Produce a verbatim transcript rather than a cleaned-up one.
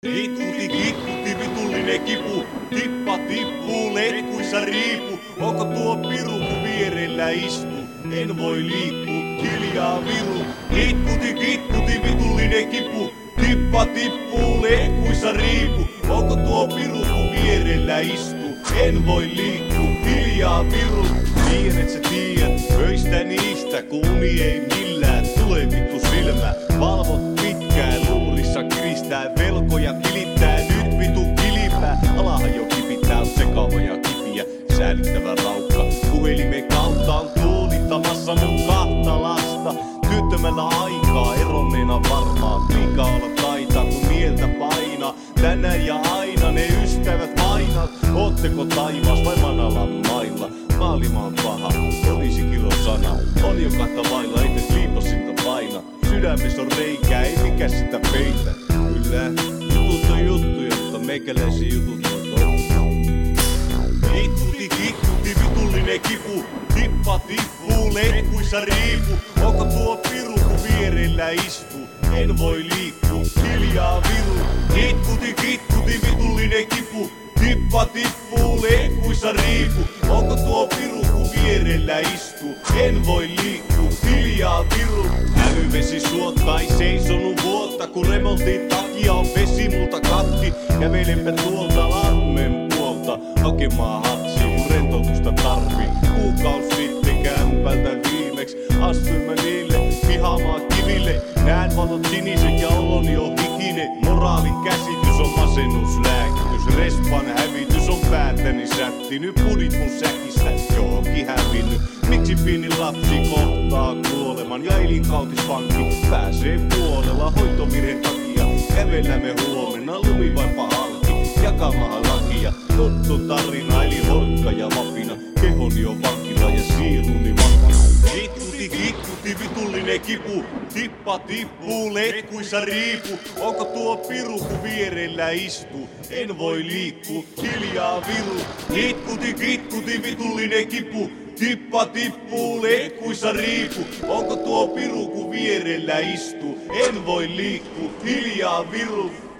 Kitkuti, kitkuti, vitullinen kipu, tippa tippuu, letkuissa riipu. Onko tuo piru, kun vierellä istu? En voi liikkuu, hiljaa viru. Kitkuti, kitkuti, vitullinen kipu, tippa tippuu, letkuissa riipu. Onko tuo piru, kun vierellä istu? En voi liikkuu, hiljaa viru. Tiedät sä tiedät, pöistä niistä, kun uni ei millään tule vittu silmä. Valvot pitkään, luurissa kiristää, velkoja tilittää, nyt vitu kilipää. Alahan jo kipittää, on sekava ja kipiä, säälittävä raukka. Puhelimen kautta on tuulittamassa mun kahta lasta. Työttömällä aikaa, eronneena varmaan, mikä olla taitaa, kun mieltä painaa. Tänään ja aina ne ystävät vainat. Ootteko taivas vai manalan mailla? Maailma paha, olisi kilosana. On jo kahta vailla, ei te liiposinta paina. Sydämessä on reikää, ei mikä sitä peitä. Kyllä, jutut on juttuja, mutta meikäläisiä jutut on totta. Kitkuti, kitkuti, vitullinen kipu, tippa tippuu, letkuissa riipu. Onko tuo piru, kun vierellä istuu? En voi liikkuu, hiljaa viru. Kitkuti, kitkuti, vitullinen kipu, tippa tippuu, letkuissa riipu. Onko tuo piru, kun vierellä istuu? En voi liikkuu, hiljaa viru. Älyvesi suotta ei seisonut vuotta, kun remontin takia on vesi multa katki. Kävelenpä tuolta lammen puolta hakemaan hatsia, mun rentoutusta tarvii. Kuukaus sitten kämpältä viimeks astuin mä niille pihamaan kiville. Näen valot siniset ja oloni on hikinen. Moraalin käsitys on masennuslääkitys. Respan hävitys on päätäni sätti. Nyt pudit mun säkistä johonkin hävinnyt. Miksi pieni lapsi kohtaa kuoleman ja elinkautispankki pääsee puolella hoitovirheen takia? Kävellämme huomenna lumivaipa halki jakamahan lakia. Tuttu tarina eli horkka ja vapina. Kehoni on vankila ja sieluni vankina. Kitkuti, kitkuti, vitullinen kipu, tippa tippuu, letkuissa riipu. Onko tuo piru, kun vierellä istuu? En voi liikkuu, hiljaa viru. Kitkuti, kitkuti, vitullinen kipu, tippa tippuu, letkuissa riipu. Onko tuo piru, kun vierellä istuu? En voi liikkuu, hiljaa viru.